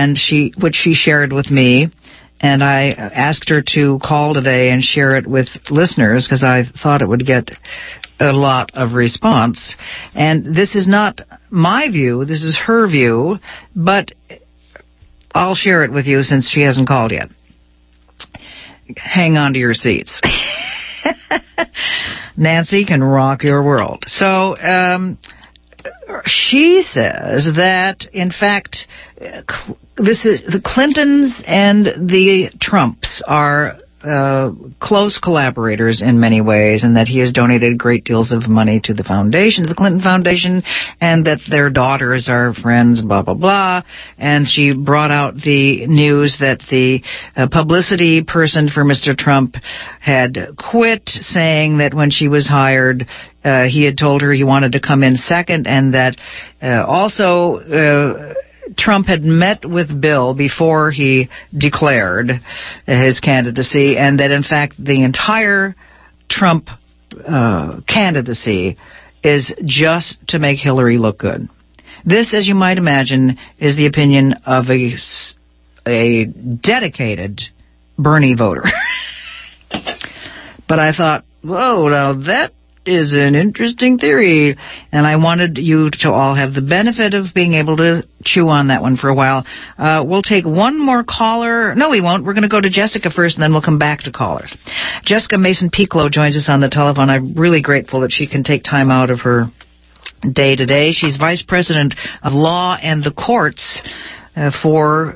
which she shared with me. And I asked her to call today and share it with listeners because I thought it would get a lot of response. And this is not my view, this is her view, but I'll share it with you since she hasn't called yet. Hang on to your seats. Nancy can rock your world. So, she says that, in fact, this is the Clintons and the Trumps are close collaborators in many ways, and that he has donated great deals of money to the foundation, the Clinton Foundation, and that their daughters are friends, blah, blah, blah. And she brought out the news that the publicity person for Mr. Trump had quit, saying that when she was hired, he had told her he wanted to come in second, and that also Trump had met with Bill before he declared his candidacy, and that, in fact, the entire Trump candidacy is just to make Hillary look good. This, as you might imagine, is the opinion of a dedicated Bernie voter. But I thought, whoa, now that is an interesting theory, and I wanted you to all have the benefit of being able to chew on that one for a while. We'll take one more caller. No, we won't. We're going to go to Jessica first, and then we'll come back to callers. Jessica Mason-Piccolo joins us on the telephone. I'm really grateful that she can take time out of her day today. She's Vice President of Law and the Courts for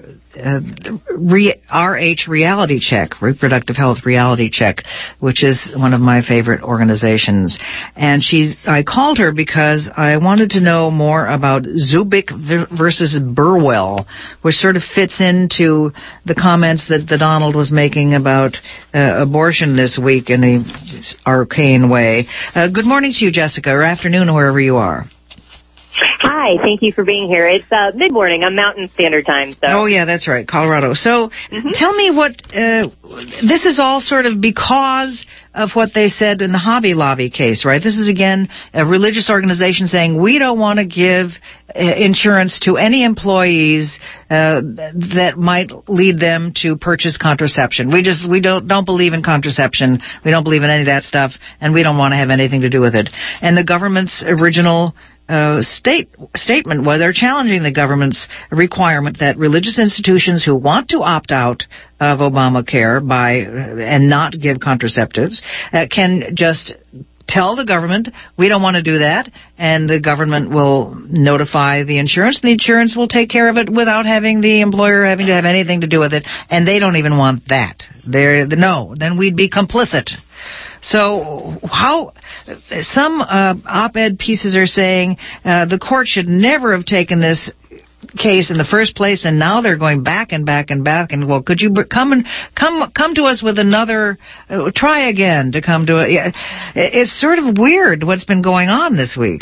RH Reality Check, Reproductive Health Reality Check, which is one of my favorite organizations. And I called her because I wanted to know more about Zubik versus Burwell, which sort of fits into the comments that Donald was making about abortion this week in an arcane way. Good morning to you, Jessica, or afternoon, wherever you are. Hi, thank you for being here. It's mid-morning. I'm Mountain Standard Time. So. Oh, yeah, that's right, Colorado. So tell me what, this is all sort of because of what they said in the Hobby Lobby case, right? This is, again, a religious organization saying we don't want to give insurance to any employees that might lead them to purchase contraception. We don't believe in contraception. We don't believe in any of that stuff, and we don't want to have anything to do with it. And the government's original statement where they're challenging the government's requirement that religious institutions who want to opt out of Obamacare and not give contraceptives can just tell the government, we don't want to do that, and the government will notify the insurance. The insurance will take care of it without having the employer having to have anything to do with it, and they don't even want that. Then we'd be complicit. So some op-ed pieces are saying the court should never have taken this case in the first place, and now they're going back and back and back. And well, could you come to us with another? Try again to come to it. It's sort of weird what's been going on this week.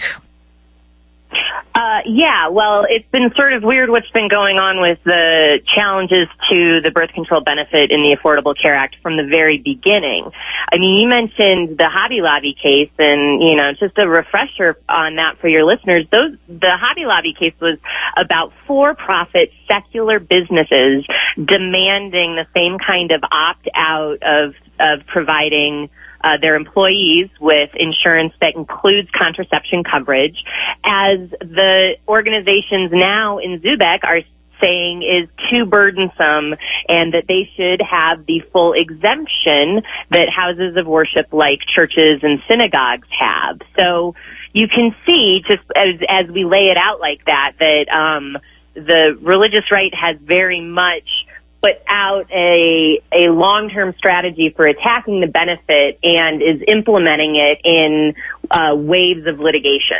Yeah, well, it's been sort of weird what's been going on with the challenges to the birth control benefit in the Affordable Care Act from the very beginning. I mean, you mentioned the Hobby Lobby case, and, just a refresher on that for your listeners. The Hobby Lobby case was about for-profit secular businesses demanding the same kind of opt-out of providing their employees with insurance that includes contraception coverage, as the organizations now in Zubik are saying is too burdensome, and that they should have the full exemption that houses of worship like churches and synagogues have. So you can see, just as we lay it out like that the religious right has very much put out a long-term strategy for attacking the benefit and is implementing it in waves of litigation.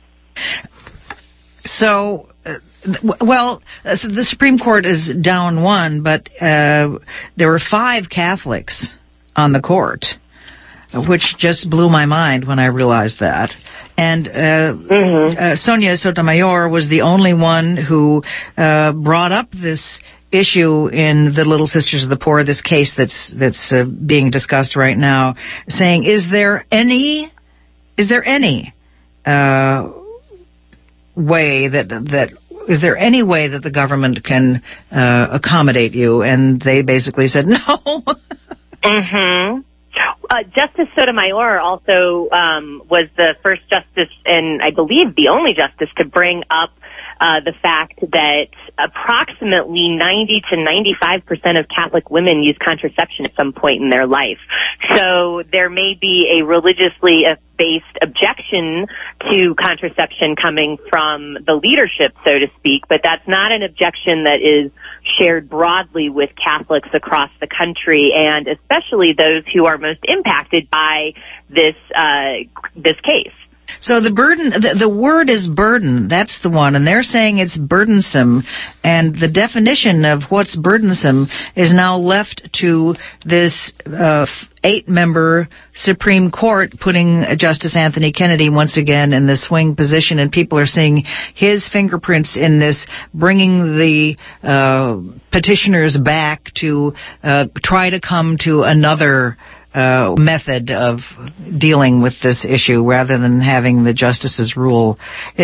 So, so the Supreme Court is down one, but there were 5 Catholics on the court, which just blew my mind when I realized that. And Sonia Sotomayor was the only one who brought up this issue in the Little Sisters of the Poor, this case that's being discussed right now, saying, is there any way that is there any way that the government can accommodate you? And they basically said no. Mm-hmm. Justice Sotomayor also was the first justice, and I believe the only justice, to bring up the fact that approximately 90 to 95% of Catholic women use contraception at some point in their life. So there may be a religiously based objection to contraception coming from the leadership, so to speak, but that's not an objection that is shared broadly with Catholics across the country, and especially those who are most impacted by this case. So the burden, the word is burden. That's the one. And they're saying it's burdensome. And the definition of what's burdensome is now left to this 8-member Supreme Court, putting Justice Anthony Kennedy once again in the swing position. And people are seeing his fingerprints in this, bringing the petitioners back to try to come to another method of dealing with this issue rather than having the justices rule.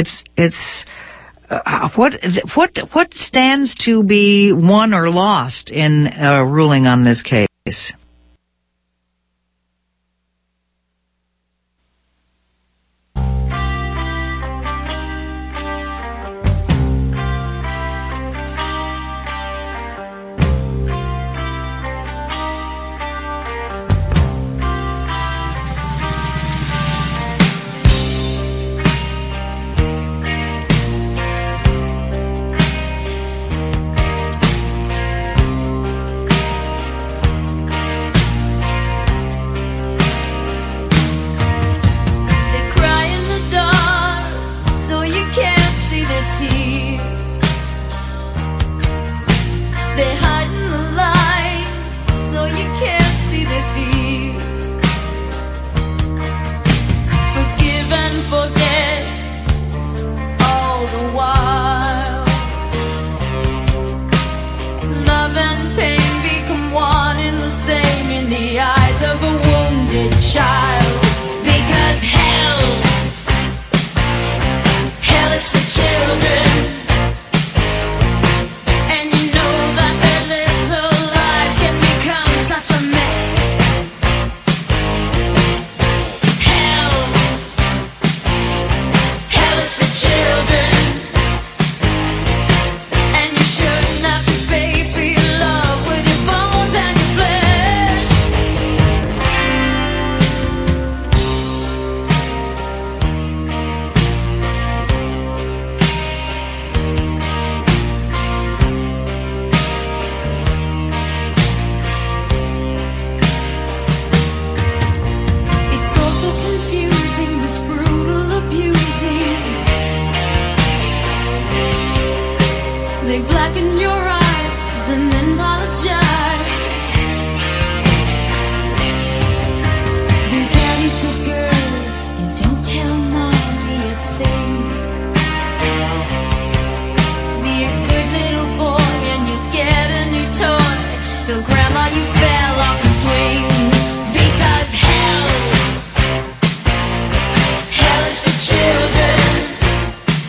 What stands to be won or lost in ruling on this case?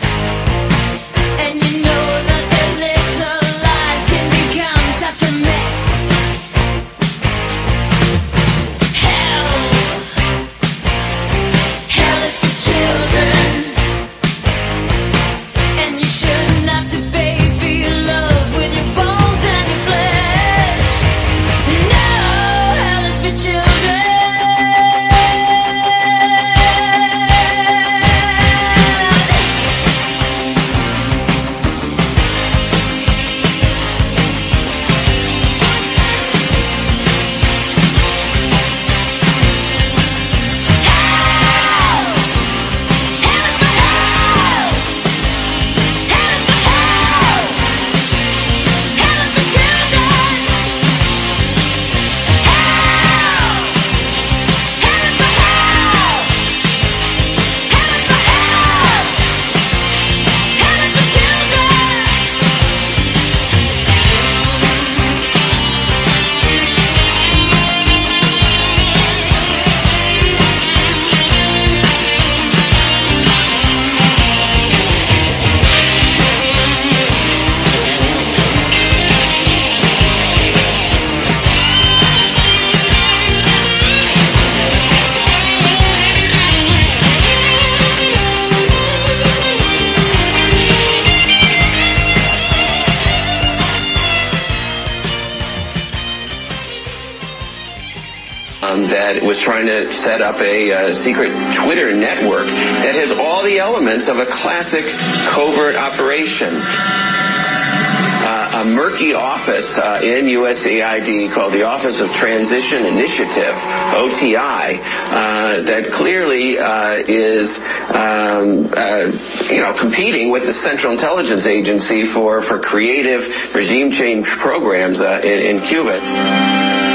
And you know that their little lives can become such a mess. that was trying to set up a secret Twitter network that has all the elements of a classic covert operation. A murky office in USAID called the Office of Transition Initiative, OTI, that clearly is, competing with the Central Intelligence Agency for creative regime change programs in Cuba.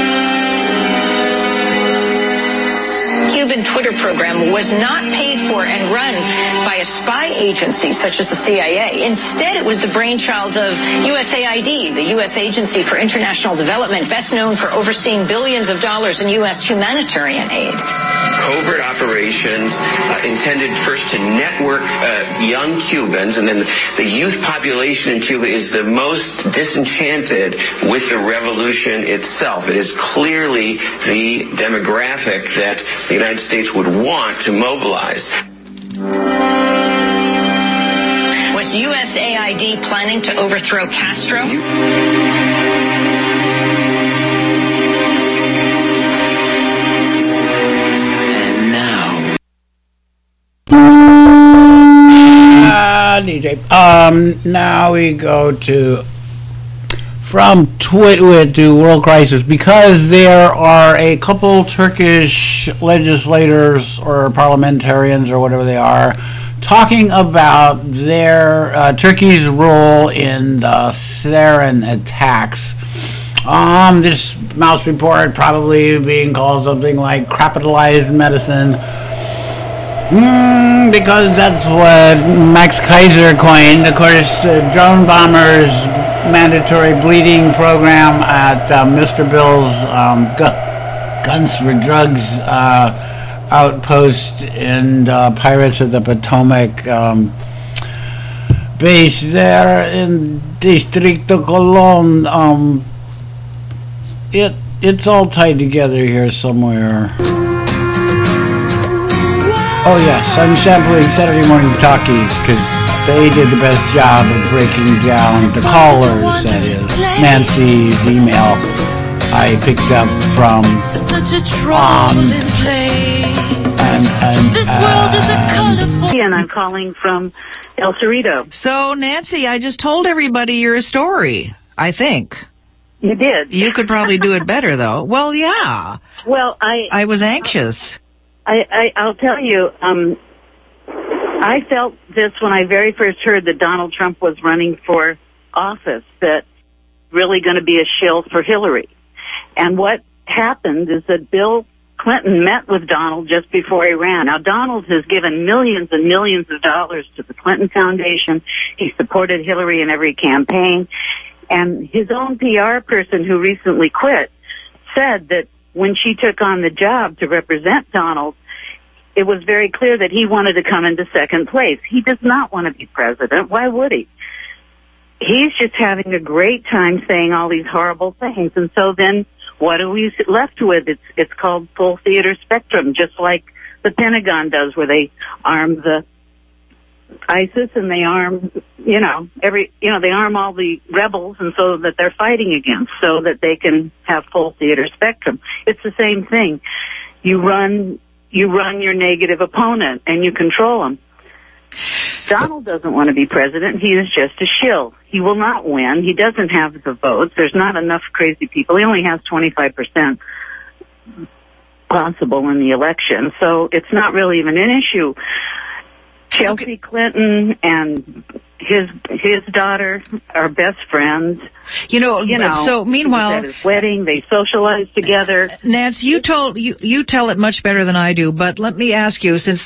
Cuban Twitter program was not paid for and run by a spy agency such as the CIA. Instead, it was the brainchild of USAID, the U.S. Agency for International Development, best known for overseeing billions of dollars in U.S. humanitarian aid. Covert operations intended first to network young Cubans, and then the youth population in Cuba is the most disenchanted with the revolution itself. It is clearly the demographic that the United States would want to mobilize. Was USAID planning to overthrow Castro? And now. DJ. Now we go to from Twitter to World Crisis, because there are a couple Turkish legislators or parliamentarians or whatever they are talking about their Turkey's role in the sarin attacks. This Mouse report probably being called something like capitalized medicine. Because that's what Max Kaiser coined. Of course, drone bombers mandatory bleeding program at Mr. Bill's Guns for Drugs outpost in Pirates of the Potomac base there in Distrito Colon. It's all tied together here somewhere. Oh yes, I'm sampling Saturday Morning Talkies because they did the best job of breaking down the callers, that is, Nancy's email I picked up from and I'm calling from El Cerrito. So, Nancy, I just told everybody your story, I think. You did. You could probably do it better, though. Well, yeah. Well, I was anxious. I'll tell you, I felt this when I very first heard that Donald Trump was running for office, that really going to be a shill for Hillary. And what happened is that Bill Clinton met with Donald just before he ran. Now, Donald has given millions and millions of dollars to the Clinton Foundation. He supported Hillary in every campaign. And his own PR person, who recently quit, said that when she took on the job to represent Donald, it was very clear that he wanted to come into second place. He does not want to be president. Why would he? He's just having a great time saying all these horrible things. And so then what are we left with? It's called full theater spectrum, just like the Pentagon does, where they arm the ISIS and they arm, they arm all the rebels, and so that they're fighting against, so that they can have full theater spectrum. It's the same thing. You run your negative opponent and you control them. Donald doesn't want to be president. He is just a shill. He will not win. He doesn't have the votes. There's not enough crazy people. He only has 25% possible in the election. So it's not really even an issue. Chelsea Clinton and his daughter are best friends. So meanwhile, at his wedding, they socialized together. Nance, you tell it much better than I do. But let me ask you, since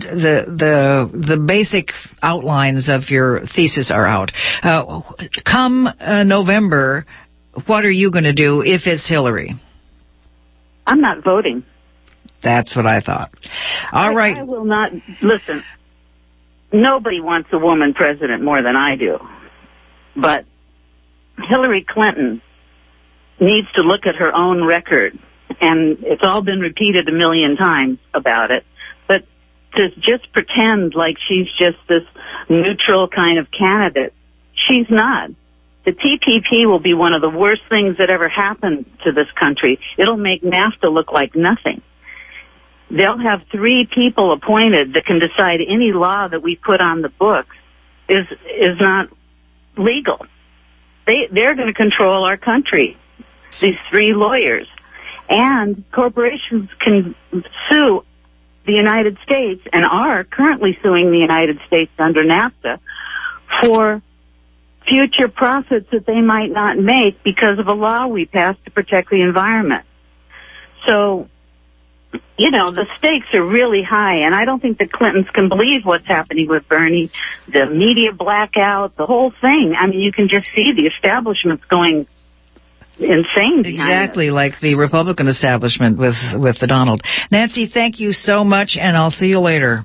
the basic outlines of your thesis are out, come November, what are you going to do if it's Hillary? I'm not voting. That's what I thought. All right. I will not listen. Nobody wants a woman president more than I do. But Hillary Clinton needs to look at her own record. And it's all been repeated a million times about it. But to just pretend like she's just this neutral kind of candidate, she's not. The TPP will be one of the worst things that ever happened to this country. It'll make NAFTA look like nothing. They'll have 3 people appointed that can decide any law that we put on the books is not legal. They're going to control our country, these 3 lawyers. And corporations can sue the United States and are currently suing the United States under NAFTA for future profits that they might not make because of a law we passed to protect the environment. So, the stakes are really high, and I don't think the Clintons can believe what's happening with Bernie, the media blackout, the whole thing. I mean, you can just see the establishment's going insane. Exactly, like the Republican establishment with the Donald. Nancy, thank you so much, and I'll see you later.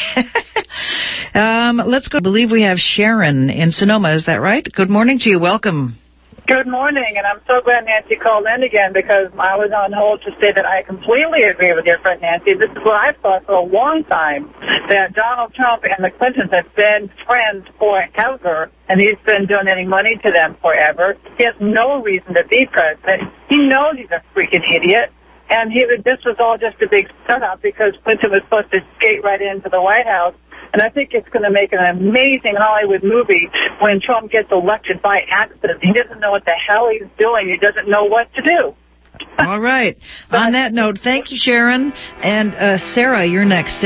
Let's go. I believe we have Sharon in Sonoma. Is that right? Good morning to you. Welcome. Good morning, and I'm so glad Nancy called in again because I was on hold to say that I completely agree with your friend Nancy. This is what I've thought for a long time, that Donald Trump and the Clintons have been friends forever, and he's been donating money to them forever. He has no reason to be president. He knows he's a freaking idiot, and this was all just a big setup because Clinton was supposed to skate right into the White House. And I think it's going to make an amazing Hollywood movie when Trump gets elected by accident. He doesn't know what the hell he's doing. He doesn't know what to do. All right. On that note, thank you, Sharon. And Sarah, you're next.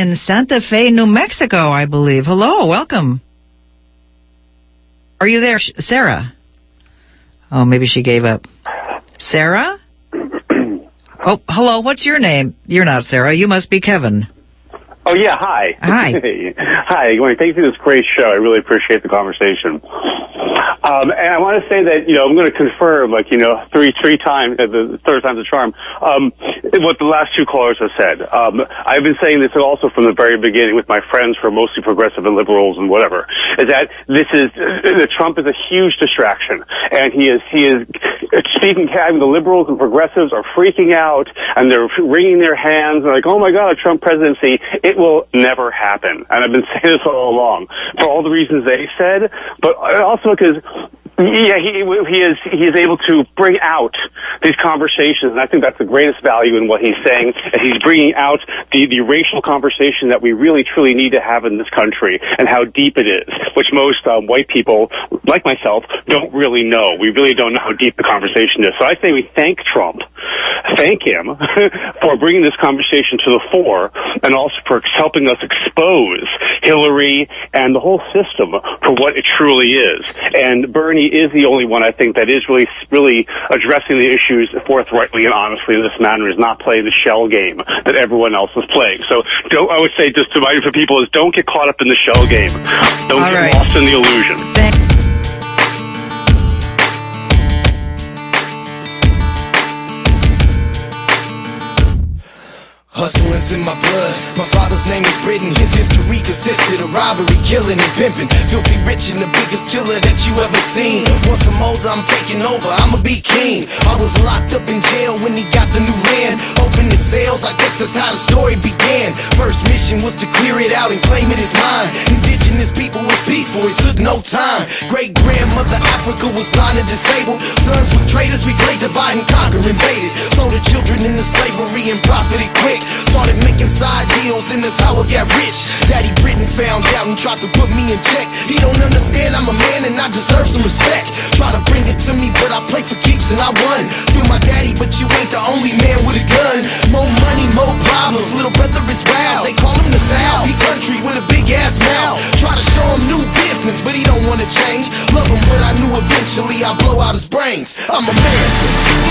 in Santa Fe, New Mexico, I believe. Hello, welcome. Are you there, Sarah? Oh, maybe she gave up. Sarah? Oh, hello, what's your name? You're not Sarah, you must be Kevin. Oh, yeah, hi. Hi. Hi, good morning. Thank you for this great show. I really appreciate the conversation. And I want to say that, I'm going to confirm, three times, the third time's a charm, what the last two callers have said. I've been saying this also from the very beginning with my friends who are mostly progressive and liberals and whatever, is that that Trump is a huge distraction. And he is speaking, having the liberals and progressives are freaking out and they're wringing their hands and like, oh my God, a Trump presidency. It will never happen. And I've been saying this all along for all the reasons they said, but also because he is able to bring out these conversations, and I think that's the greatest value in what he's saying. He's bringing out the racial conversation that we really truly need to have in this country, and how deep it is, which most white people, like myself, don't really know. We really don't know how deep the conversation is. So I say we thank Trump, thank him for bringing this conversation to the fore, and also for helping us expose Hillary and the whole system for what it truly is. And Bernie is the only one, I think, that is really addressing the issues forthrightly and honestly in this manner, is not playing the shell game that everyone else is playing. So I would say, just to remind for people, is don't get caught up in the shell game. Don't get lost in the illusion. Hustling's in my blood. My father's name is Britain. His history consisted of robbery, killing, and pimping. Filthy rich and the biggest killer that you ever seen. Once I'm older, I'm taking over. I'ma be king. I was locked up in jail when he got the new land. Opened his cells, I guess that's how the story began. First mission was to clear it out and claim it as mine. Indigenous people was peaceful, it took no time. Great grandmother Africa was blind and disabled. Sons was traitors, we played divide and conquer, invaded. Sold the children into slavery and profited quick. Started making side deals and that's how I got rich. Daddy Britain found out and tried to put me in check. He don't understand I'm a man and I deserve some respect. Try to bring it to me but I played for keeps and I won. Still my daddy but you ain't the only man with a gun. More money, more problems, little brother is wild. They call him the South, he country with a big ass mouth. Try to show him new business but he don't wanna change. Love him but I knew eventually I'd blow out his brains. I'm American.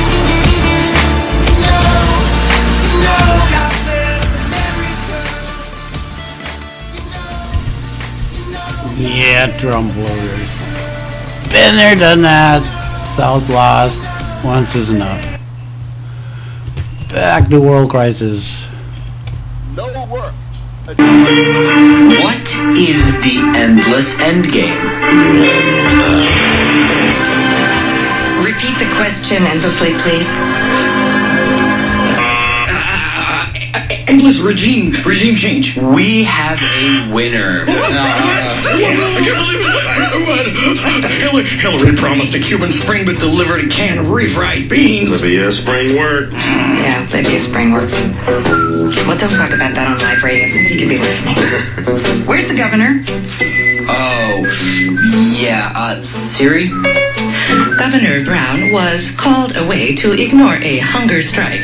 Yeah, Trump voters. Been there, done that. South lost. Once is enough. Back to world crisis. No work. What is the endless endgame? Repeat the question endlessly, please. Endless regime change. We have a winner. I can't believe it. Hillary promised a Cuban Spring but delivered a can of refried beans. Libya Spring worked. Yeah, Libya Spring worked. Well, don't talk about that on live radio. Somebody could be listening. Where's the governor? Oh, yeah, Siri? Governor Brown was called away to ignore a hunger strike.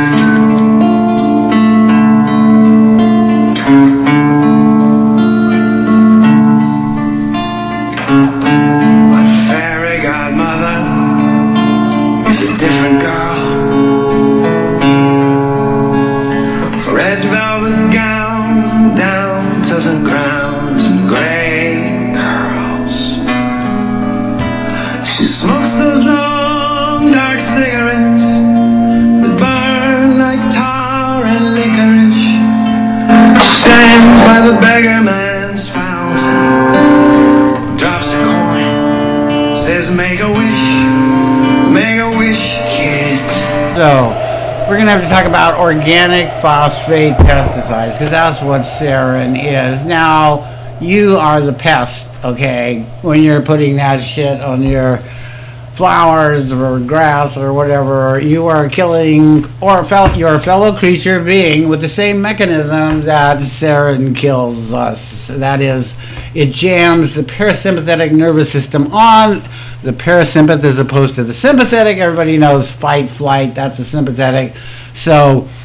So, we're going to have to talk about organic phosphate pesticides, because that's what sarin is. Now, you are the pest, okay, when you're putting that shit on your flowers or grass or whatever. You are killing your fellow creature being with the same mechanism that sarin kills us. That is, it jams the parasympathetic nervous system on the parasympathetic as opposed to the sympathetic. Everybody knows fight, flight, that's the sympathetic. So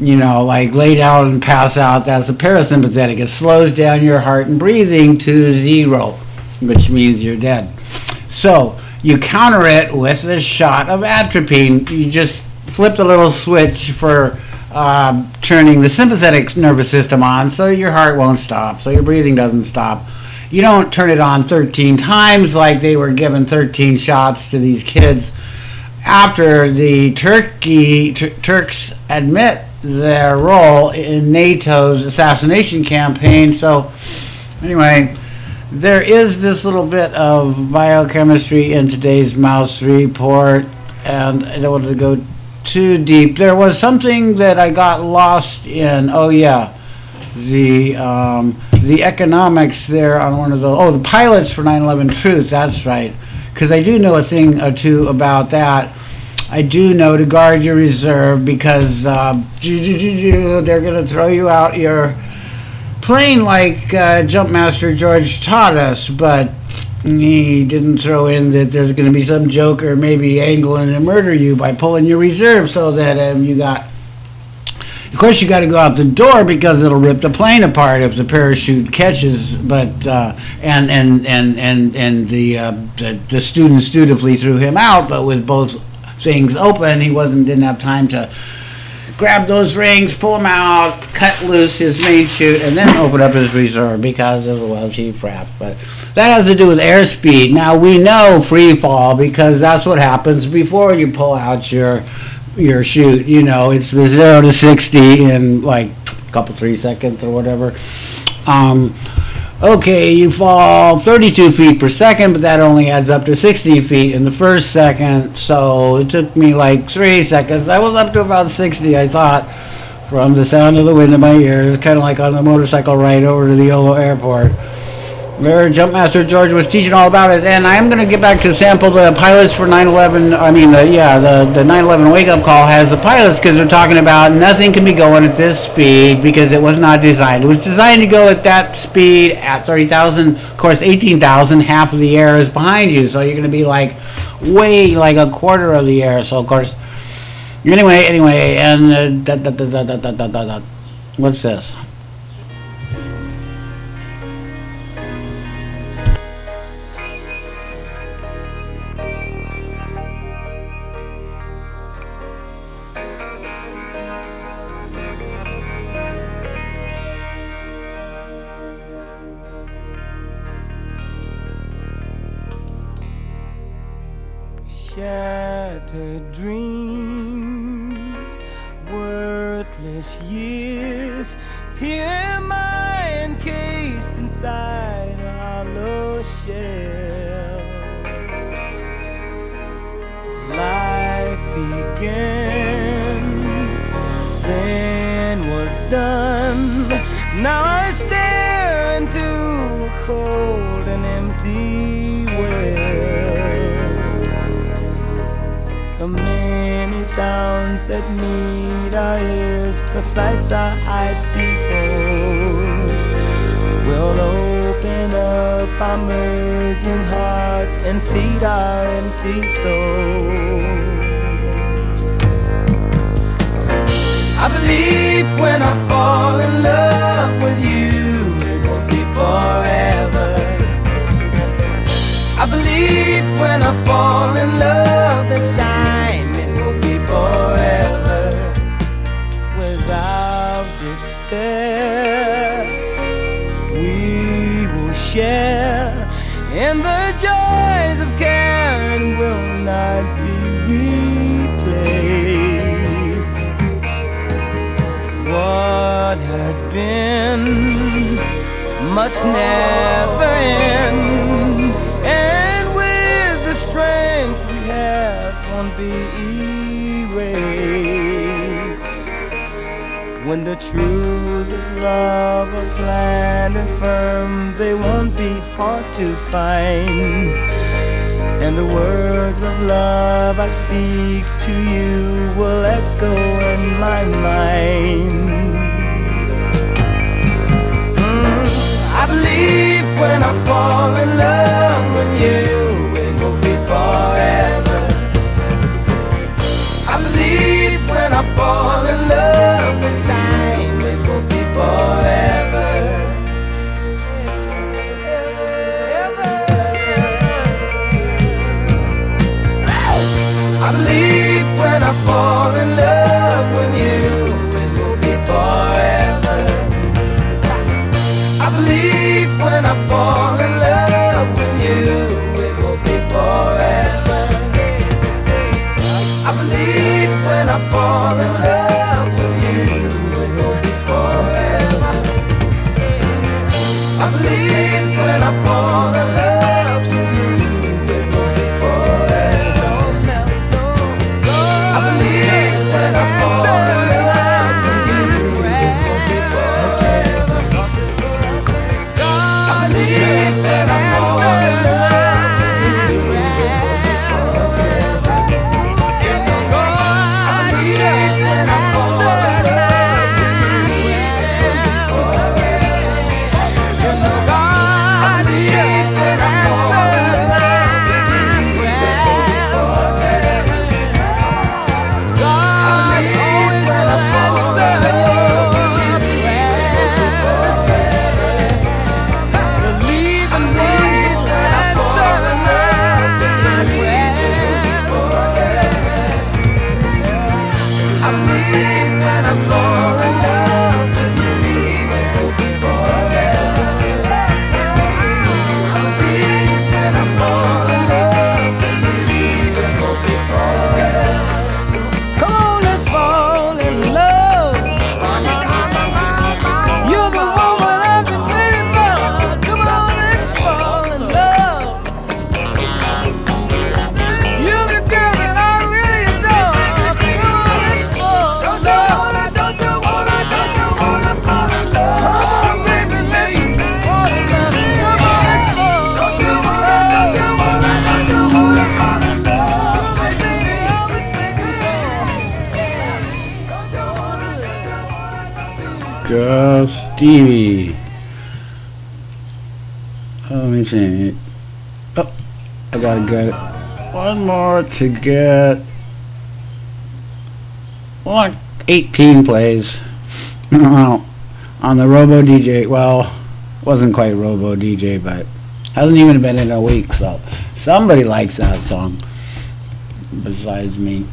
like lay down and pass out. That's the parasympathetic. It slows down your heart and breathing to 0, which means you're dead. So you counter it with a shot of atropine. You just flip the little switch for turning the sympathetic nervous system on, so your heart won't stop, so your breathing doesn't stop. You don't turn it on 13 times like they were given 13 shots to these kids after the Turks admit their role in NATO's assassination campaign. So anyway, there is this little bit of biochemistry in today's Mouse report, and I don't want to go too deep. There was something that I got lost in. Oh yeah, the economics there on one of the the pilots for 9/11 Truth. That's right, because I do know a thing or two about that. I do know to guard your reserve, because they're going to throw you out your plane like Jumpmaster George taught us, but he didn't throw in that there's going to be some joker maybe angling to murder you by pulling your reserve, so that you got. Of course, you got to go out the door because it'll rip the plane apart if the parachute catches. But and the students dutifully threw him out, but with both things open, he didn't have time to grab those rings, pull them out, cut loose his main chute, and then open up his reserve, because otherwise he frapped. But that has to do with airspeed. Now we know free fall, because that's what happens before you pull out your chute. It's the 0 to 60 in like a couple 3 seconds or whatever. Okay, you fall 32 feet per second, but that only adds up to 60 feet in the first second, so it took me like 3 seconds. I was up to about 60, I thought, from the sound of the wind in my ears, kind of like on the motorcycle ride over to the Yolo airport, where Jumpmaster George was teaching all about it. And I'm going to get back to sample the pilots for 9/11. I mean, the 9/11 wake-up call has the pilots, because they're talking about nothing can be going at this speed because it was not designed. It was designed to go at that speed at 30,000. Of course, 18,000, half of the air is behind you, so you're going to be like way like a quarter of the air. So, of course, anyway, and what's this? Shattered dreams, worthless years. Here am I, encased inside a hollow shell. Life began, then was done. Now I stare into a cold and empty well. The many sounds that meet our ears, besides our eyes behold, will open up our merging hearts and feed our empty souls. I believe when I fall in love with you, it won't be forever. I believe when I fall in love this time, it will be forever. Without despair, we will share in the joys of care and will not be replaced. What has been must never end, and with the strength we have won't be erased. When the truth of love are planned and firm, they won't be hard to find, and the words of love I speak to you will echo in my mind. I believe when I fall in love with you, it will be forever. I believe when I fall in love with fall in love with you, it will be forever. I believe when I fall in love with you, it will be forever. I believe when I fall in love with you, it will be forever. I believe when I fall in love with you, it will be forever. I believe when I fall in love with you, it will be forever. You know God, I believe when I fall in love with you, it will be forever. You know God, I believe when I fall in love with you, it will be forever. God, I believe when I fall in love with you, it will be forever. Believe in me when I fall in love with you, it will be forever. I believe when I fall in love with you, it will be forever. I believe when I fall in love with you, it will be forever. Come on, let's fall in love. You're the woman I've been waiting for. Come on, let's fall in love. You're the girl that I really adore. Come on, let's fall in love. Don't you wanna fall in love? Come on, baby, let's fall in love. Come on, let's fall. Don't you wanna fall in love? Baby, I'll be thinking Don't you wanna Go Stevie. Let me see. Oh, I gotta get it. One more to get. Like 18 plays. No, on the Robo DJ. Well, wasn't quite Robo DJ, but hasn't even been in a week, so somebody likes that song besides me.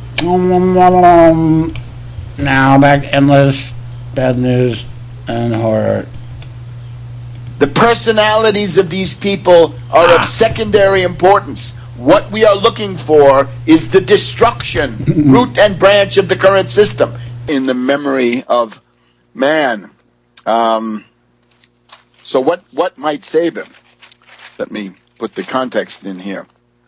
Now back to Endless, Bad News, and Horror. The personalities of these people are of secondary importance. What we are looking for is the destruction, root and branch of the current system in the memory of man. So what might save him? Let me put the context in here.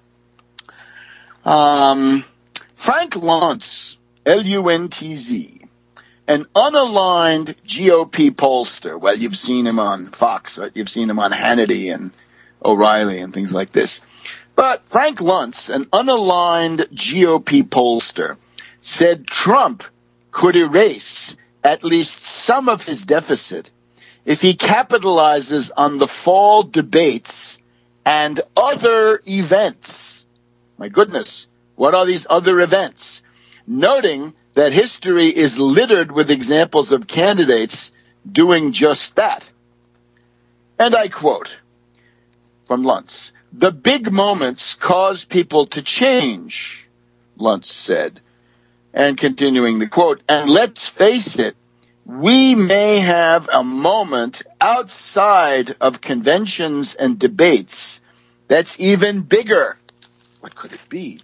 Frank Luntz, Luntz, an unaligned GOP pollster. Well, you've seen him on Fox, right? You've seen him on Hannity and O'Reilly and things like this. But Frank Luntz, an unaligned GOP pollster, said Trump could erase at least some of his deficit if he capitalizes on the fall debates and other events. My goodness, what are these other events? Noting that history is littered with examples of candidates doing just that. And I quote from Luntz, "The big moments cause people to change," Luntz said. And continuing the quote, "And let's face it, we may have a moment outside of conventions and debates that's even bigger." What could it be?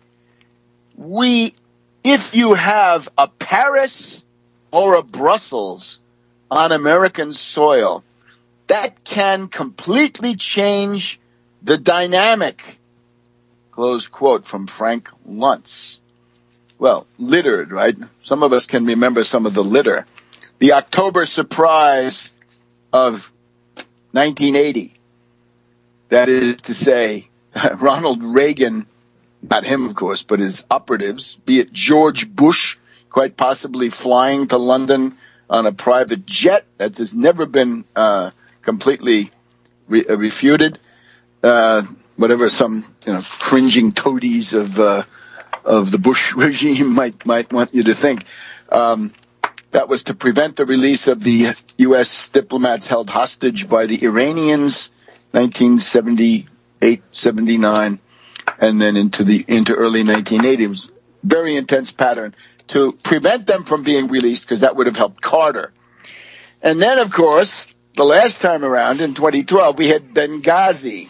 If you have a Paris or a Brussels on American soil, that can completely change the dynamic. Close quote from Frank Luntz. Well, littered, right? Some of us can remember some of the litter. The October surprise of 1980. That is to say, Ronald Reagan, not him, of course, but his operatives, be it George Bush, quite possibly flying to London on a private jet. That has never been completely refuted. Whatever some cringing toadies of the Bush regime might want you to think. That was to prevent the release of the U.S. diplomats held hostage by the Iranians, 1978, 79. And then into early 1980. It was a very intense pattern to prevent them from being released, because that would have helped Carter. And then, of course, the last time around in 2012, we had Benghazi.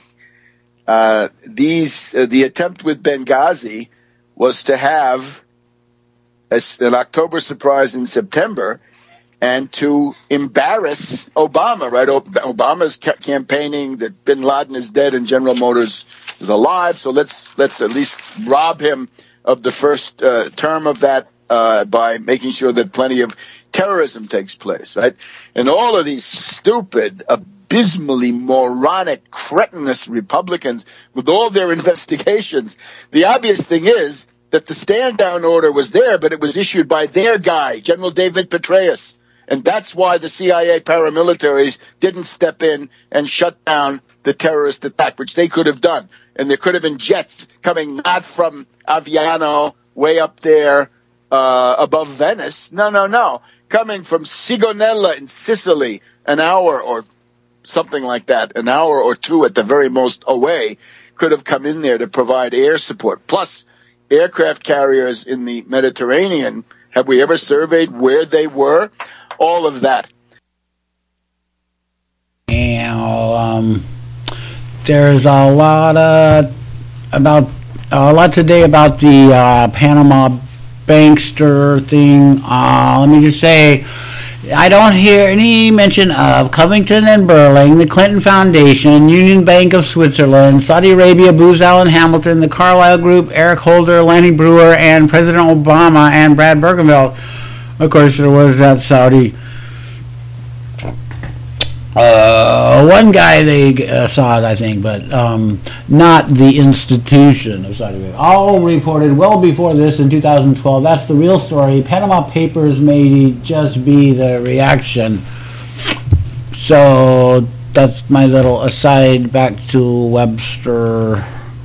The attempt with Benghazi was to have an October surprise in September and to embarrass Obama, right? Obama's campaigning that bin Laden is dead and General Motors is alive, so let's at least rob him of the first term of that by making sure that plenty of terrorism takes place, right? And all of these stupid, abysmally moronic, cretinous Republicans with all their investigations, the obvious thing is that the stand-down order was there, but it was issued by their guy, General David Petraeus. And that's why the CIA paramilitaries didn't step in and shut down the terrorist attack, which they could have done. And there could have been jets coming not from Aviano way up there above Venice. No. Coming from Sigonella in Sicily, an hour or something like that, an hour or two at the very most away, could have come in there to provide air support. Plus, aircraft carriers in the Mediterranean, have we ever surveyed where they were? All of that. And there's a lot today about the Panama bankster thing. Let me just say, I don't hear any mention of Covington and Burling, the Clinton Foundation, Union Bank of Switzerland, Saudi Arabia, Booz Allen Hamilton, the Carlyle Group, Eric Holder, Lanny Brewer, and President Obama and Brad Bergenfeld. Of course, there was that Saudi. One guy they saw it, I think, but not the institution of Saudi Arabia. All reported well before this in 2012. That's the real story. Panama Papers may just be the reaction. So that's my little aside. Back to Webster.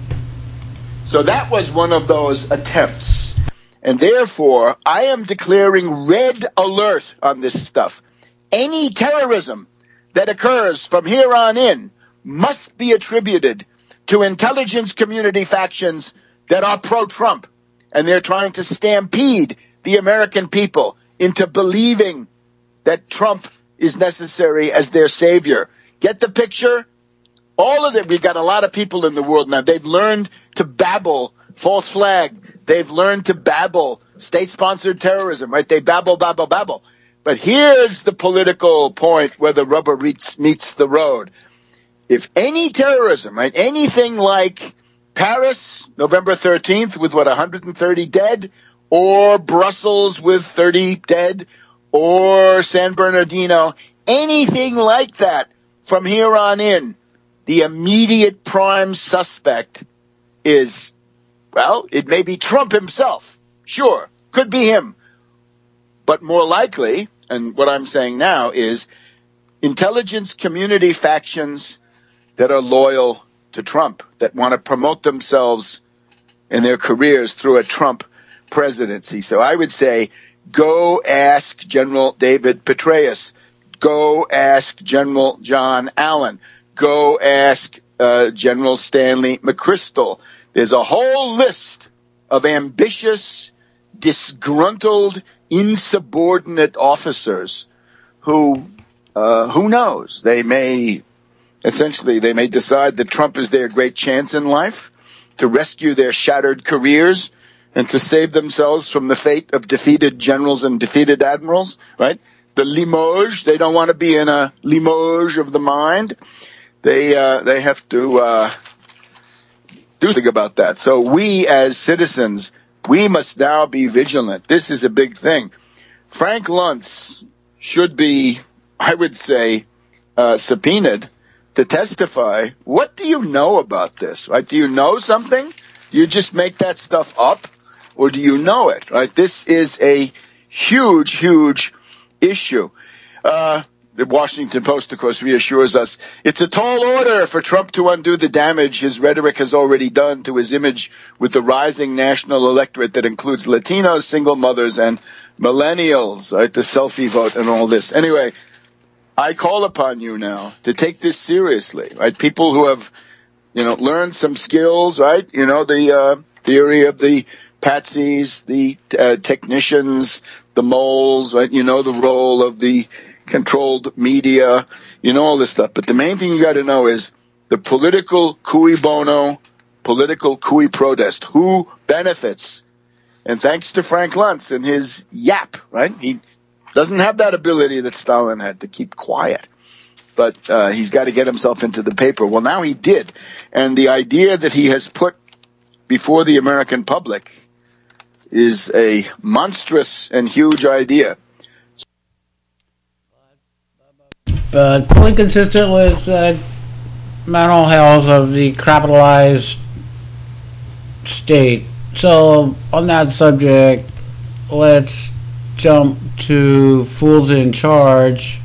So that was one of those attempts. And therefore, I am declaring red alert on this stuff. Any terrorism that occurs from here on in must be attributed to intelligence community factions that are pro-Trump. And they're trying to stampede the American people into believing that Trump is necessary as their savior. Get the picture? All of them. We've got a lot of people in the world now. They've learned to babble false flag. They've learned to babble state-sponsored terrorism, right? They babble. But here's the political point where the rubber meets the road. If any terrorism, right, anything like Paris, November 13th, with 130 dead, or Brussels with 30 dead, or San Bernardino, anything like that from here on in, the immediate prime suspect is, well, it may be Trump himself. Sure, could be him. But more likely, and what I'm saying now is intelligence community factions that are loyal to Trump, that want to promote themselves in their careers through a Trump presidency. So I would say, go ask General David Petraeus. Go ask General John Allen. Go ask General Stanley McChrystal. There's a whole list of ambitious, disgruntled, insubordinate officers who knows, they may decide that Trump is their great chance in life to rescue their shattered careers and to save themselves from the fate of defeated generals and defeated admirals, right? The Limoges, they don't want to be in a Limoges of the mind. They have to do something about that. So we as citizens, we must now be vigilant. This is a big thing. Frank Luntz should be, I would say, subpoenaed to testify. What do you know about this? Right? Do you know something? Do you just make that stuff up? Or do you know it? Right? This is a huge, huge issue. The Washington Post, of course, reassures us it's a tall order for Trump to undo the damage his rhetoric has already done to his image with the rising national electorate that includes Latinos, single mothers, and millennials, right? The selfie vote and all this. Anyway, I call upon you now to take this seriously, right? People who have, learned some skills, right? The theory of the patsies, the technicians, the moles, right? The role of the controlled media, You know all this stuff. But the main thing you got to know is the political cui bono, political cui prodest. Who benefits? And thanks to Frank Luntz and his yap, right? He doesn't have that ability that Stalin had to keep quiet. But he's got to get himself into the paper. Well, now he did. And the idea that he has put before the American public is a monstrous and huge idea. But fully consistent with mental health of the capitalized state. So, on that subject, let's jump to Fools in Charge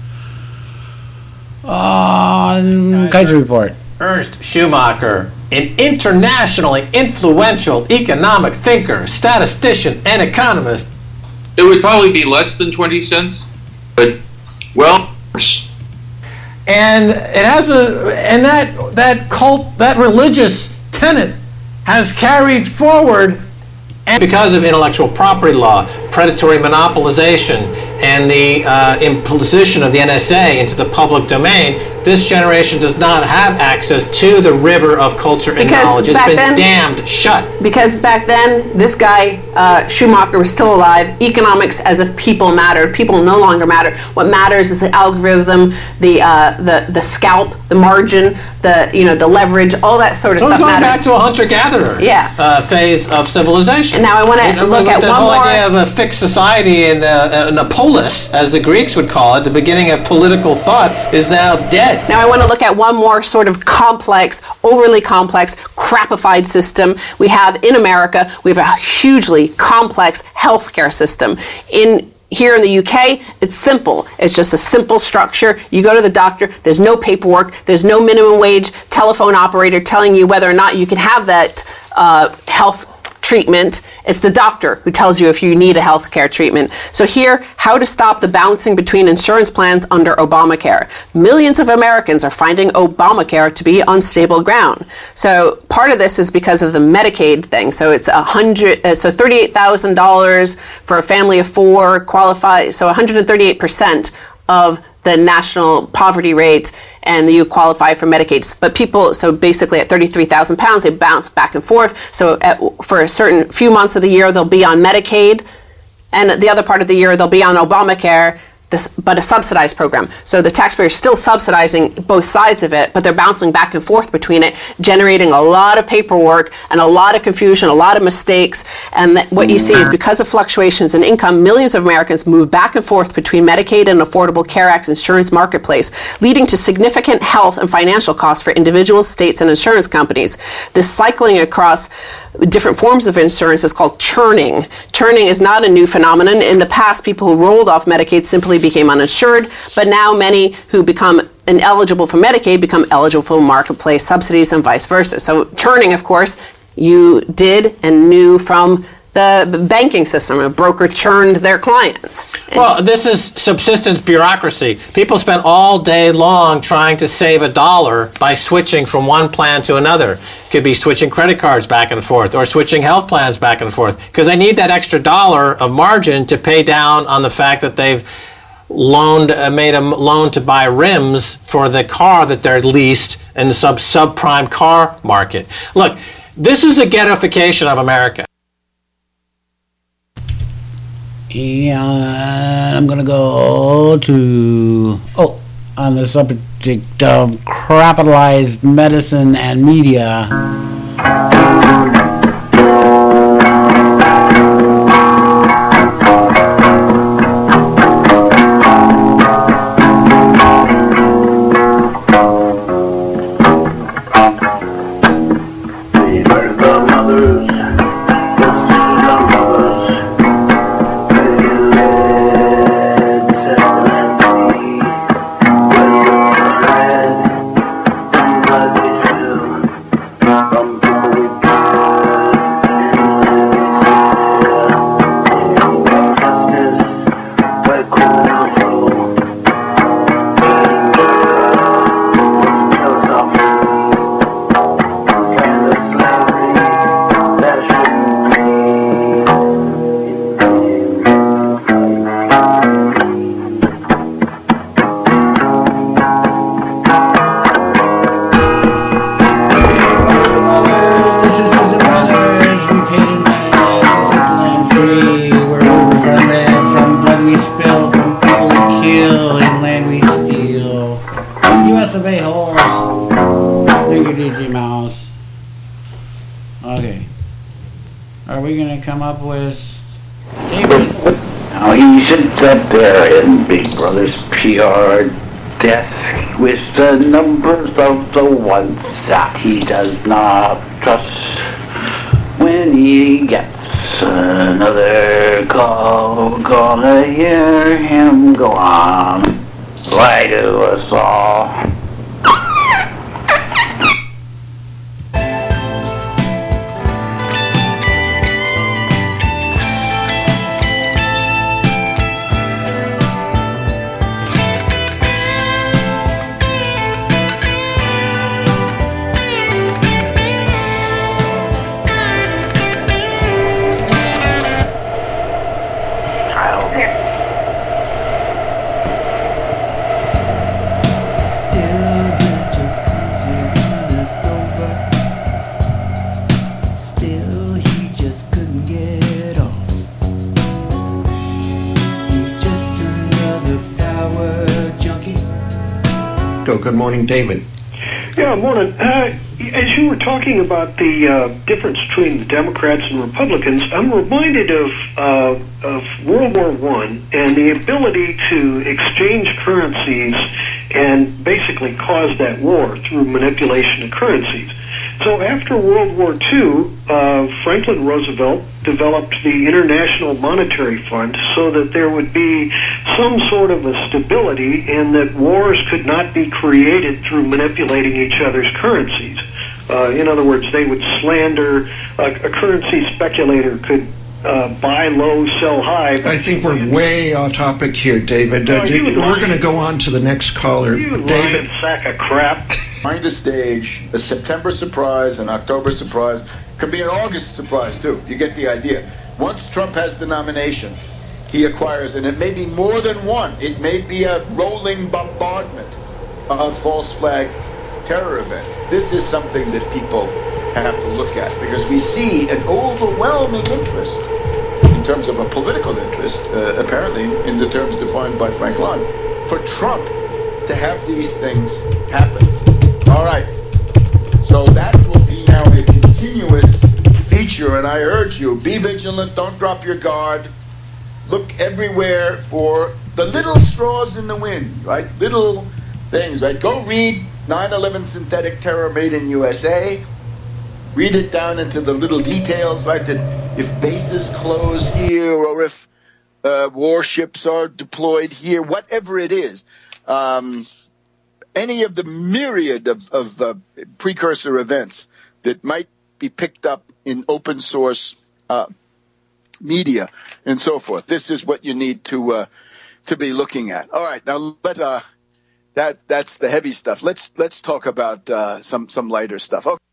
on Kaiser Report. Ernst Schumacher, an internationally influential economic thinker, statistician, and economist. It would probably be less than 20 cents, but, well, and it has that cult, that religious tenet has carried forward, and because of intellectual property law, predatory monopolization, and the imposition of the NSA into the public domain, this generation does not have access to the river of culture and knowledge. It's been damned shut. Because back then, this guy, Schumacher, was still alive. Economics as if people mattered. People no longer matter. What matters is the algorithm, the scalp, the margin, the leverage, all that sort of stuff going matters. Back to a hunter-gatherer phase of civilization. And now I want to look at the one whole more idea of a fixed society and a polis, as the Greeks would call it, the beginning of political thought, is now dead. Now I want to look at one more sort of complex, overly complex, crapified system we have in America. We have a hugely complex healthcare system. Here in the UK, it's simple. It's just a simple structure. You go to the doctor, there's no paperwork, there's no minimum wage telephone operator telling you whether or not you can have that health treatment. It's the doctor who tells you if you need a health care treatment. So here, how to stop the bouncing between insurance plans under Obamacare. Millions of Americans are finding Obamacare to be unstable ground. So part of this is because of the Medicaid thing. So it's $38,000 for a family of four qualifies. So 138% of the national poverty rate, and you qualify for Medicaid. But people, so basically at 33,000 pounds, they bounce back and forth. So for a certain few months of the year, they'll be on Medicaid, and the other part of the year, they'll be on Obamacare, but a subsidized program. So the taxpayer is still subsidizing both sides of it, but they're bouncing back and forth between it, generating a lot of paperwork and a lot of confusion, a lot of mistakes. And what you see is because of fluctuations in income, millions of Americans move back and forth between Medicaid and Affordable Care Act's insurance marketplace, leading to significant health and financial costs for individuals, states, and insurance companies. This cycling across different forms of insurance is called churning. Churning is not a new phenomenon. In the past, people who rolled off Medicaid simply became uninsured, but now many who become ineligible for Medicaid become eligible for marketplace subsidies and vice versa. So churning, of course, you did and knew from the banking system. A broker churned their clients. Well, this is subsistence bureaucracy. People spend all day long trying to save $1 by switching from one plan to another. It could be switching credit cards back and forth or switching health plans back and forth because they need that extra $1 of margin to pay down on the fact that they've made a loan to buy rims for the car that they're leased in the subprime car market. Look, this is a ghettoification of America. And I'm going to go to, on the subject of capitalized medicine and media. DJ Mouse. Okay. Are we going to come up with David? Now he sits up there in Big Brother's PR desk with the numbers of the ones that he does not trust. When he gets another call, gonna hear him go on, lie to us all. Good morning, David. Yeah, morning. As you were talking about the difference between the Democrats and Republicans, I'm reminded of World War I and the ability to exchange currencies and basically cause that war through manipulation of currencies. So after World War II, Franklin Roosevelt developed the International Monetary Fund so that there would be some sort of a stability and that wars could not be created through manipulating each other's currencies. In other words, they would slander, a currency speculator could buy low, sell high. I think we're way off topic here, David. We're going to go on to the next caller. David, sack of crap. Behind the stage, a September surprise, an October surprise, could be an August surprise too. You get the idea. Once Trump has the nomination, he acquires, and it may be more than one. It may be a rolling bombardment of false flag terror events. This is something that people have to look at because we see an overwhelming interest in terms of a political interest, apparently in the terms defined by Frank Luntz, for Trump to have these things happen. All right, so that will be now a continuous feature, and I urge you, be vigilant, don't drop your guard, look everywhere for the little straws in the wind, right? Little things, right? Go read 9/11 Synthetic Terror Made in USA. Read it down into the little details, right? That if bases close here or if warships are deployed here, whatever it is, any of the myriad of precursor events that might be picked up in open source media and so forth. This is what you need to be looking at. All right, now that's the heavy stuff. Let's talk about some lighter stuff. Okay.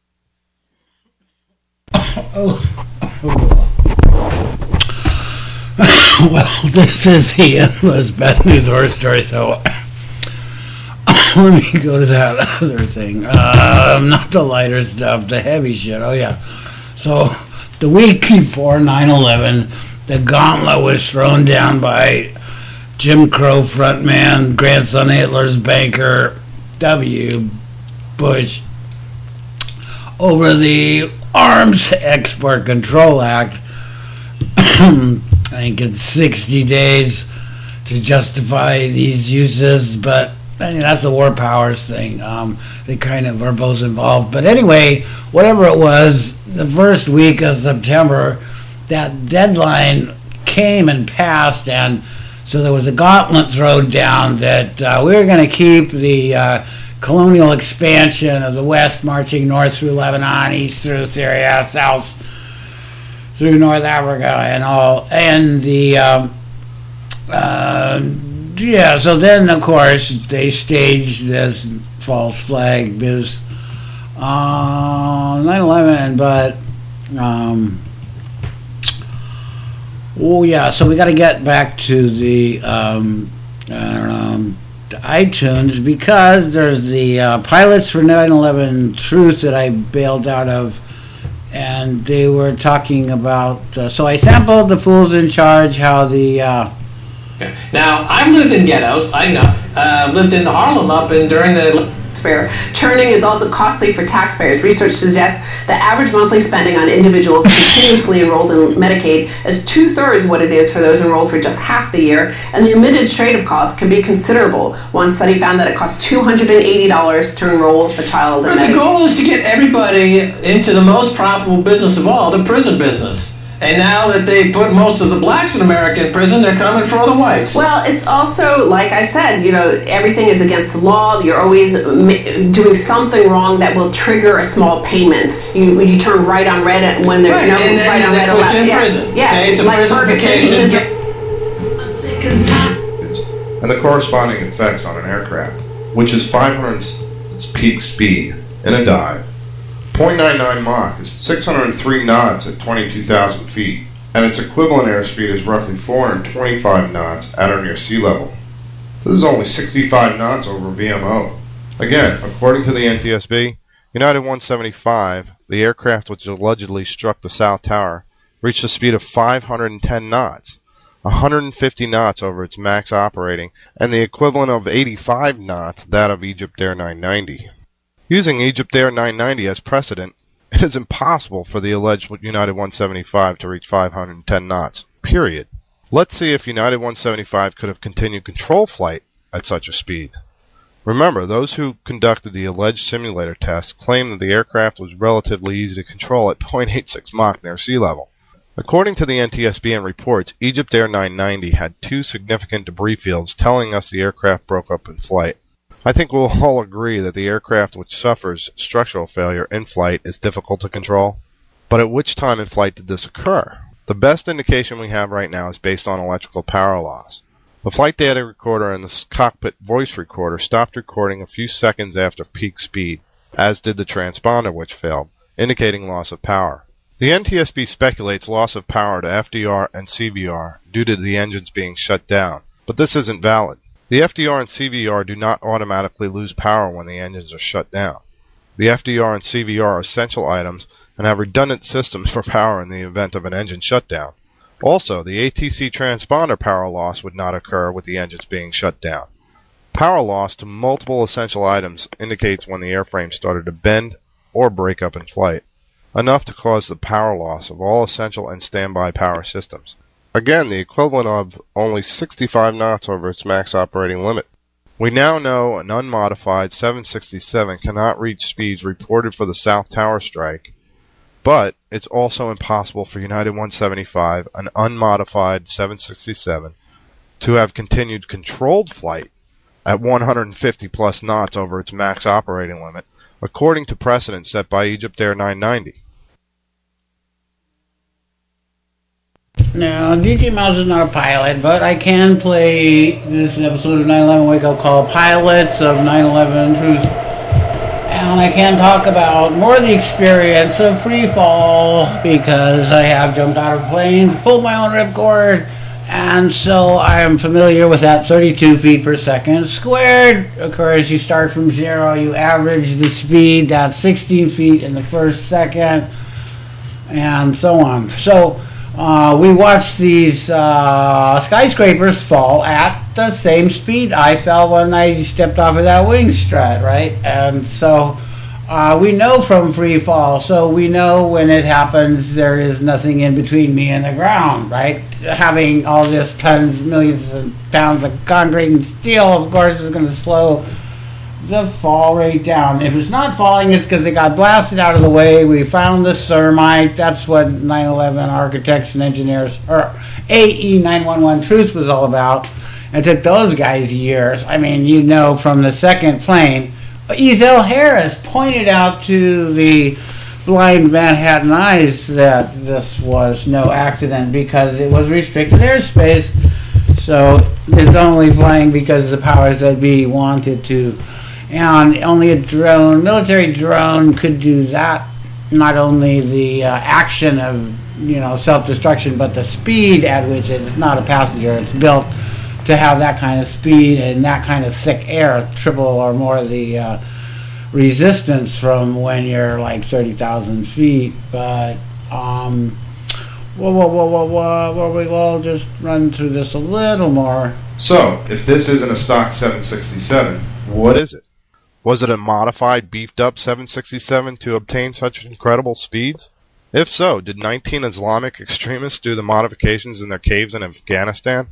Well, this is the endless bad news horror story, so let me go to that other thing. Not the lighter stuff, the heavy shit. Oh, yeah. So, the week before 9/11, the gauntlet was thrown down by Jim Crow frontman, grandson Hitler's banker, W. Bush, over the Arms Export Control Act. I think it's 60 days to justify these uses, but I mean, that's the war powers thing. They kind of are both involved. But anyway, whatever it was, the first week of September, that deadline came and passed, and so there was a gauntlet thrown down that we were going to keep the colonial expansion of the West marching north through Lebanon, east through Syria, south through North Africa and all. And the yeah, so then, of course, they staged this false flag biz 9/11, but oh yeah, so we got to get back to the iTunes, because there's the Pilots for 9/11 Truth that I bailed out of, and they were talking about, so I sampled the Fools in Charge, how the Now, I've lived in ghettos. I lived in Harlem during the taxpayer. Churning is also costly for taxpayers. Research suggests that average monthly spending on individuals continuously enrolled in Medicaid is 2/3 what it is for those enrolled for just half the year, and the administrative cost can be considerable. One study found that it costs $280 to enroll a child in But Medicaid. the goal is to get everybody into the most profitable business of all, the prison business. And now that they put most of the blacks in America in prison, they're coming for the whites. Well, it's also, like I said, everything is against the law. You're always doing something wrong that will trigger a small payment. You turn right on red when there's no and then right on that red puts you in allowed. prison. Yeah, Okay, so like prisonification. And the corresponding effects on an aircraft, which is 500 peak speed in a dive. 0.99 Mach is 603 knots at 22,000 feet, and its equivalent airspeed is roughly 425 knots at or near sea level. This is only 65 knots over VMO. Again, according to the NTSB, United 175, the aircraft which allegedly struck the South Tower, reached a speed of 510 knots, 150 knots over its max operating, and the equivalent of 85 knots, that of Egyptair 990. Using Egyptair 990 as precedent, it is impossible for the alleged United 175 to reach 510 knots, period. Let's see if United 175 could have continued control flight at such a speed. Remember, those who conducted the alleged simulator tests claimed that the aircraft was relatively easy to control at 0.86 Mach near sea level. According to the NTSB and reports, Egyptair 990 had 2 significant debris fields, telling us the aircraft broke up in flight. I think we'll all agree that the aircraft which suffers structural failure in flight is difficult to control. But at which time in flight did this occur? The best indication we have right now is based on electrical power loss. The flight data recorder and the cockpit voice recorder stopped recording a few seconds after peak speed, as did the transponder which failed, indicating loss of power. The NTSB speculates loss of power to FDR and CVR due to the engines being shut down, but this isn't valid. The FDR and CVR do not automatically lose power when the engines are shut down. The FDR and CVR are essential items and have redundant systems for power in the event of an engine shutdown. Also, the ATC transponder power loss would not occur with the engines being shut down. Power loss to multiple essential items indicates when the airframe started to bend or break up in flight, enough to cause the power loss of all essential and standby power systems. Again, the equivalent of only 65 knots over its max operating limit. We now know an unmodified 767 cannot reach speeds reported for the South Tower strike, but it's also impossible for United 175, an unmodified 767, to have continued controlled flight at 150 plus knots over its max operating limit, according to precedent set by Egyptair 990. Now, DJ Mouse is not a pilot, but I can play this episode of 9/11 Wake Up Call, Pilots of 9/11 Truth. And I can talk about more of the experience of free fall, because I have jumped out of planes, pulled my own ripcord, and so I am familiar with that 32 feet per second squared. Of course, you start from 0, you average the speed, that's 16 feet in the first second, and so on. So, we watched these skyscrapers fall at the same speed I fell when I stepped off of that wing strut, right? And so we know from free fall, so we know when it happens there is nothing in between me and the ground, right? Having all this tons, millions of pounds of concrete and steel, of course, is going to slow the fall rate down. If it's not falling, it's because it got blasted out of the way. We found the Thermite. That's what 9/11 architects and engineers, or AE 911 Truth was all about. It took those guys years. I mean, you know, from the second plane, Ezel Harris pointed out to the blind Manhattan eyes that this was no accident because it was restricted airspace. So it's only flying because the powers that be wanted to. And only a drone, military drone, could do that. Not only the action of, self-destruction, but the speed at which it's not a passenger. It's built to have that kind of speed and that kind of thick air, triple or more the resistance from when you're like 30,000 feet. But we'll just run through this a little more. So, if this isn't a stock 767, what is it? Was it a modified, beefed-up 767 to obtain such incredible speeds? If so, did 19 Islamic extremists do the modifications in their caves in Afghanistan?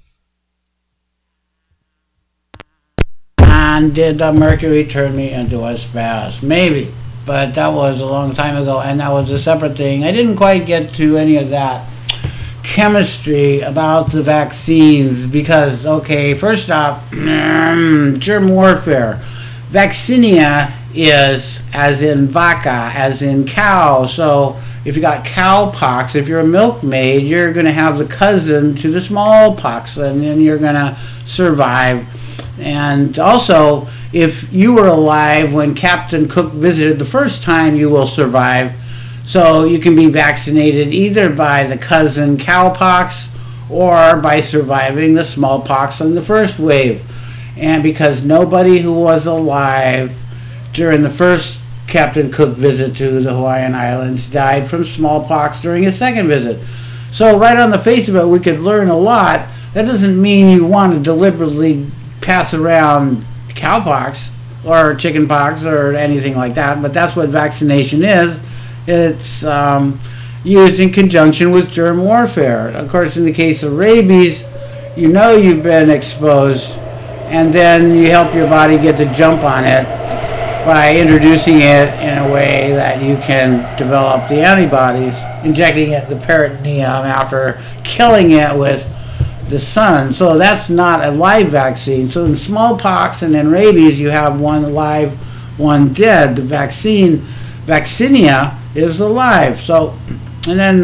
And did the Mercury turn me into a spaz? Maybe, but that was a long time ago, and that was a separate thing. I didn't quite get to any of that chemistry about the vaccines because, okay, first off, germ warfare. Vaccinia is as in vaca, as in cow. So if you got cowpox, if you're a milkmaid, you're going to have the cousin to the smallpox, and then you're going to survive. And also, if you were alive when Captain Cook visited the first time, you will survive. So you can be vaccinated either by the cousin cowpox or by surviving the smallpox in the first wave. And because nobody who was alive during the first Captain Cook visit to the Hawaiian Islands died from smallpox during his second visit. So right on the face of it, we could learn a lot. That doesn't mean you want to deliberately pass around cowpox or chickenpox or anything like that, but that's what vaccination is. It's used in conjunction with germ warfare. Of course, in the case of rabies, you know you've been exposed, and then you help your body get the jump on it by introducing it in a way that you can develop the antibodies, injecting it in the peritoneum after killing it with the sun. So that's not a live vaccine. So in smallpox and in rabies, you have one live, one dead. The vaccine, Vaccinia, is alive. So, and then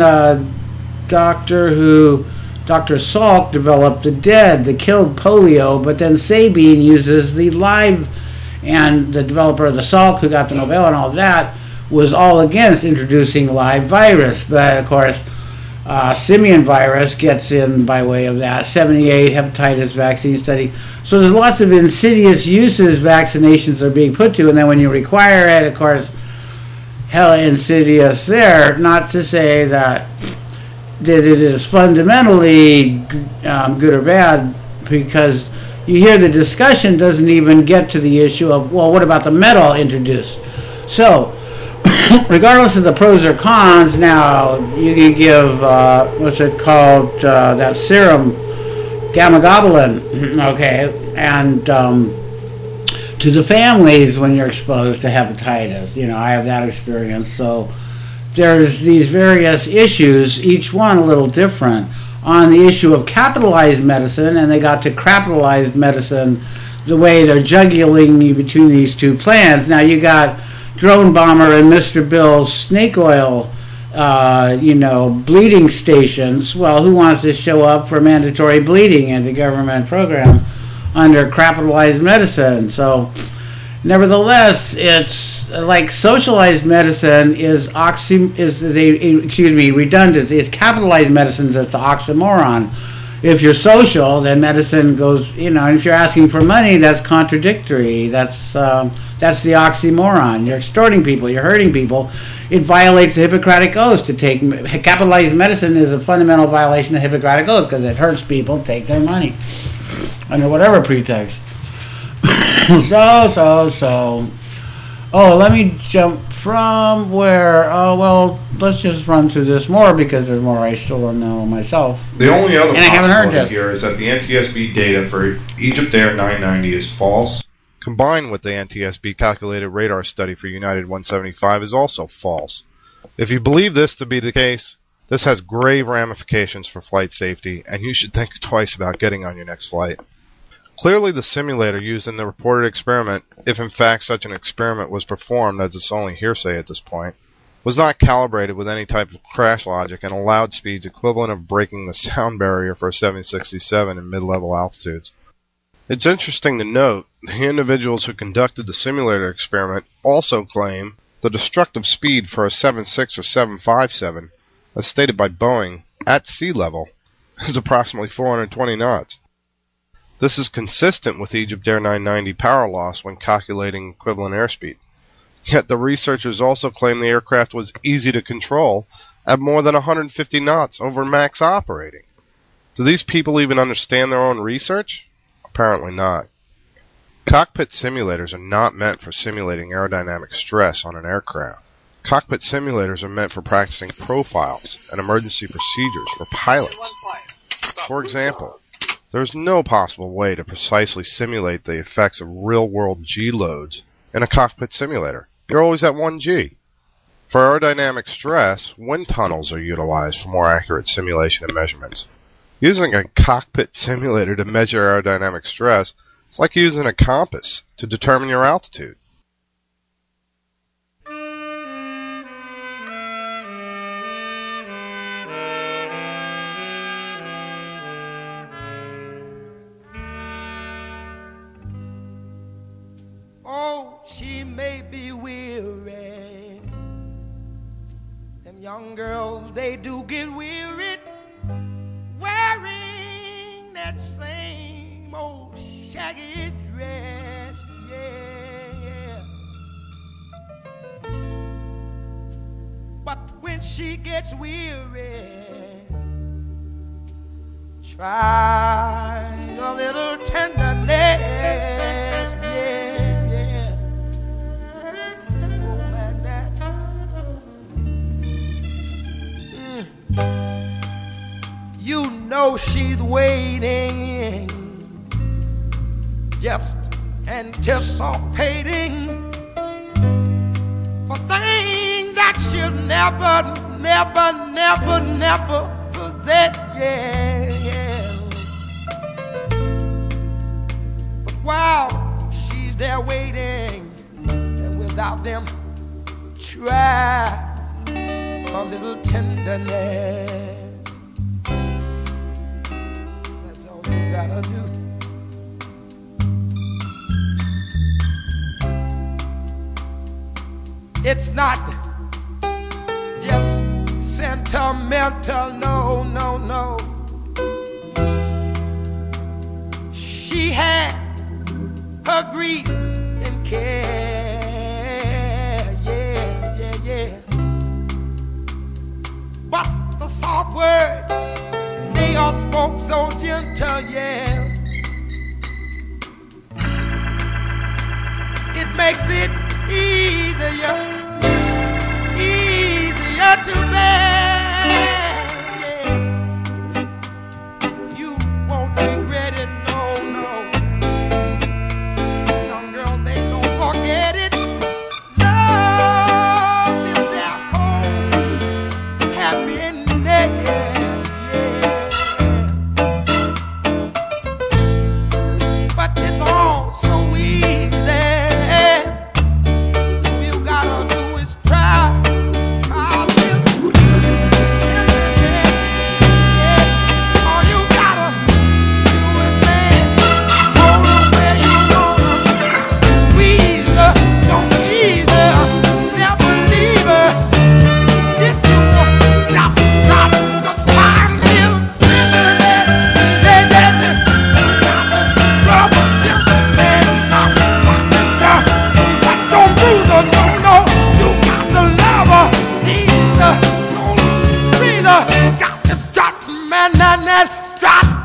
Dr. Salk developed the dead, that killed polio, but then Sabine uses the live, and the developer of the Salk, who got the Nobel and all that, was all against introducing live virus. But of course, simian virus gets in by way of that 78 hepatitis vaccine study. So there's lots of insidious uses vaccinations are being put to, and then when you require it, of course, hella insidious there. Not to say that it is fundamentally good or bad, because you hear the discussion doesn't even get to the issue of, well, what about the metal introduced? So regardless of the pros or cons, now you can give what's it called, that serum, gamma globulin, okay, and to the families when you're exposed to hepatitis. You know, I have that experience. So there's these various issues, each one a little different. On the issue of capitalized medicine, and they got to crapitalized medicine, the way they're juggling between these two plans. Now you got Drone Bomber and Mr. Bill's snake oil, bleeding stations. Well, who wants to show up for mandatory bleeding in the government program under capitalized medicine? So, nevertheless, it's like socialized medicine is redundant. It's capitalized medicine that's the oxymoron. If you're social, then medicine goes, and if you're asking for money, that's contradictory. That's the oxymoron. You're extorting people. You're hurting people. It violates the Hippocratic Oath to take. Capitalized medicine is a fundamental violation of the Hippocratic Oath because it hurts people to take their money under whatever pretext. So. Oh, let me jump from where. Let's just run through this more because there's more I still don't know myself. The only other possibility here is that the NTSB data for Egyptair 990 is false. Combined with the NTSB calculated radar study for United 175 is also false. If you believe this to be the case, this has grave ramifications for flight safety, and you should think twice about getting on your next flight. Clearly the simulator used in the reported experiment, if in fact such an experiment was performed, as it's only hearsay at this point, was not calibrated with any type of crash logic and allowed speeds equivalent of breaking the sound barrier for a 767 in mid-level altitudes. It's interesting to note the individuals who conducted the simulator experiment also claim the destructive speed for a 76 or 757, as stated by Boeing, at sea level, is approximately 420 knots. This is consistent with Egyptair 990 power loss when calculating equivalent airspeed. Yet the researchers also claim the aircraft was easy to control at more than 150 knots over max operating. Do these people even understand their own research? Apparently not. Cockpit simulators are not meant for simulating aerodynamic stress on an aircraft. Cockpit simulators are meant for practicing profiles and emergency procedures for pilots. For example, there is no possible way to precisely simulate the effects of real-world G loads in a cockpit simulator. You're always at 1 G. For aerodynamic stress, wind tunnels are utilized for more accurate simulation and measurements. Using a cockpit simulator to measure aerodynamic stress is like using a compass to determine your altitude. Oh, she may be weary. Them young girls, they do get wearied wearing that same old shaggy dress, yeah. But when she gets weary, try a little tenderness, yeah. Oh, man, that. You know she's waiting, just anticipating for things that she'll never possess, yeah. But while she's there waiting, and without them, try a little tenderness. That's all you gotta do. It's not just sentimental, no, no, no. She has her grief and care, yeah, yeah, yeah. But the soft words, they all spoke so gentle, yeah. It makes it easier to bear, yeah. You won't regret it, no, no. Young girls, they don't forget it. Love is their home, happiness, yeah. But it's all so easy. Got to drop, man, drop.